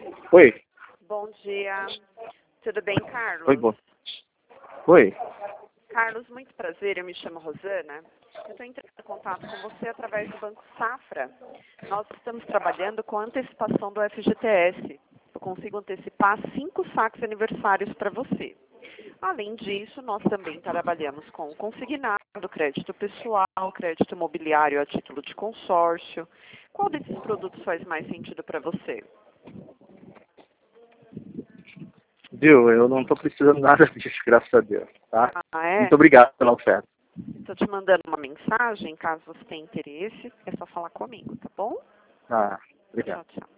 Oi. Bom dia. Tudo bem, Carlos? Oi, bom. Oi. Carlos, muito prazer. Eu me chamo Rosana. Eu estou entrando em contato com você através do Banco Safra. Nós estamos trabalhando com a antecipação do FGTS. Eu consigo antecipar 5 saques aniversários para você. Além disso, nós também trabalhamos com consignado, crédito pessoal, crédito imobiliário a título de consórcio. Qual desses produtos faz mais sentido para você? Viu, eu não estou precisando nada disso, graças a Deus, tá? Ah, é? Muito obrigado pela oferta. Estou te mandando uma mensagem, caso você tenha interesse, é só falar comigo, tá bom? Ah, obrigado. Tchau, tchau.